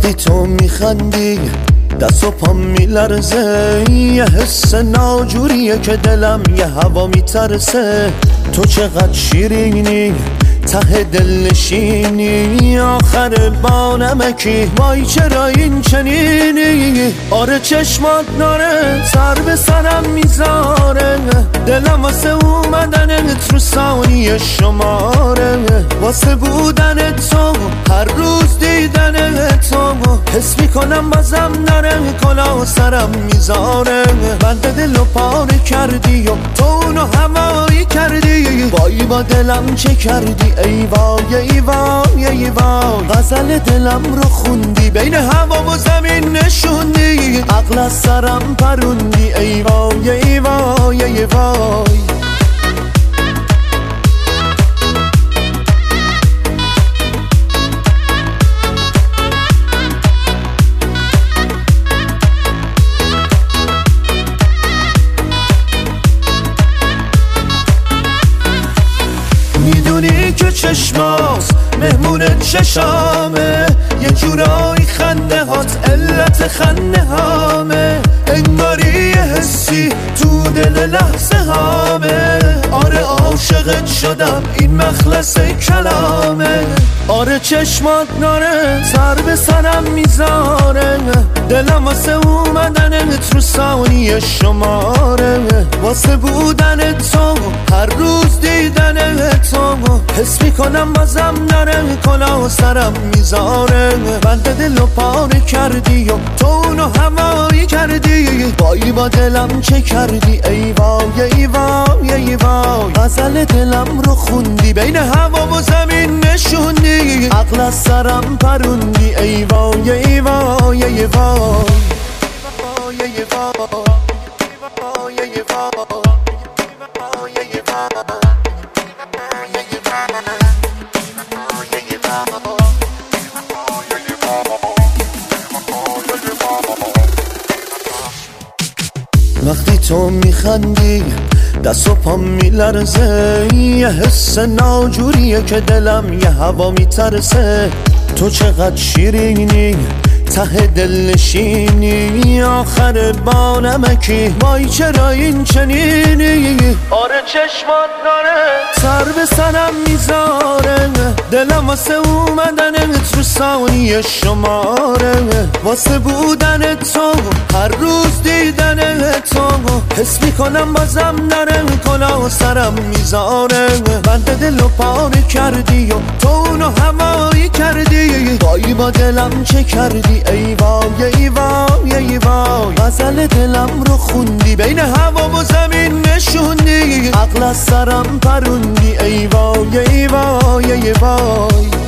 وقتی تو میخندی دست و پام میلرزه، یه حس ناجوریه که دلم یه هوا میترسه. تو چقدر شیرینی ته دل نشینی، آخر با نمکی وای چرا این چنینی. آره چشمات ناره سر به سرم میذاره، دلم واسه اومدنت رو ثانیه شماره. واسه بودن تو هر روز دیدن تو، حس میکنم بازم نره کلاه سرم میذاره. بند دل و پاره کردی و تو اونو هوایی کردی، وای با دلم چه کردی ای وای ای وای ای وای. غزل دلم رو خوندی بین هوا و زمین نشوندی، عقل از سرم پروندی ای وای ای وای ای وای. میدونی که چشماست مهمون چشامه، یه جورایی خنده هات علت خنده هامه. انگاری یه حسی تو دل لحظه هامه، آره عاشقت شدم این مخلص کلامه. آره چشمات ناره سر به سرم میذاره، دلم واسه اومدنت رو ثانیه شماره. واسه بودن تو هر روز دیدن تو، حس میکنم بازم نره کلاه سرم میذاره. بند دل و پاره کردی و تو اونو هوایی کردی، وای با دلم چه کردی ای وای ای وای ای وای. غزل دلم رو خوندی بین هوا و زمین نشوندی، عقل از سرم پروندی ای وای ای وای ای وای. وقتی تو میخندی دست و پام میلرزه، یه حس ناجوریه که دلم یه هوا میترسه. تو چقدر شیرینی ته دل نشینی، آخر با نمکی وای چرا این چنینی. آره چشمات ناره سر به سرم میذاره، دلم واسه اومدنت رو ثانیه شماره. واسه بودن تو هر روز دیدن تو، حس میکنم بازم نره کلاه سرم میذاره. بند دل و پاره کردی و تو اونو هوایی کردی، وای با دلم چه کردی ای وای ای وای ای وای. غزل دلم رو خوندی بین هوا و زمین نشوندی، عقل از سرم پروندی ای وای ای وای ای وای.